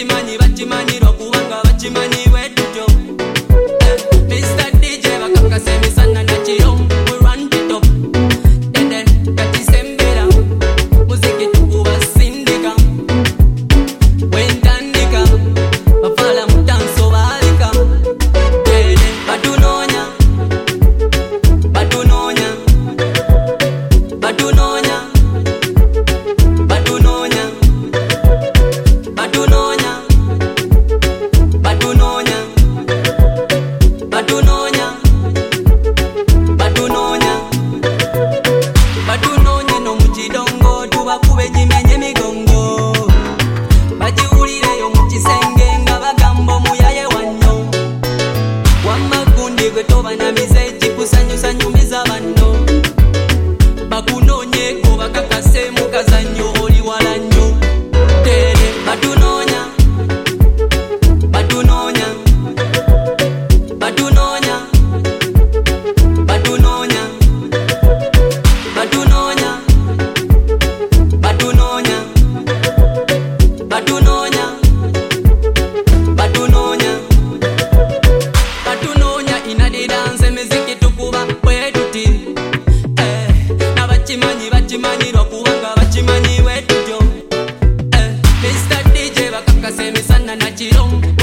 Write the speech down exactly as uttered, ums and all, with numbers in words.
bachimanyi bachimanyi lwakubanga bachimanyi wetujo. Mister D J bakakase misana na chiro, we run it up. Dede kati sembera, muziki tukuba sindika. Wendandika, bafala mutanso balika. Dede batunonya, batunonya, batunonya, batunonya, batunonya, batunonya, batunonya, batunonya, batunonya no mukidongo tubakube jimenye migongo. Bajiwulireyo mu kisenge nga bagamba omuyaye wanyo. Wamagundi gwe tobanamiza ekikusanyusa nyumiza banno. Bakunoonyeko bakakase mu kazannyo oli wala nnyo. Tere batunonya, batunonya, batunonya, batunonya, batunonya, batunonya, batunonya, batunonya, batunonya inadidanse miziki tukuba bwetuti. Eh, nabachimanyi bachimanyi lwakubanga bachimanyi wetujo. Eh, Mister D J bakakase misana na chiro.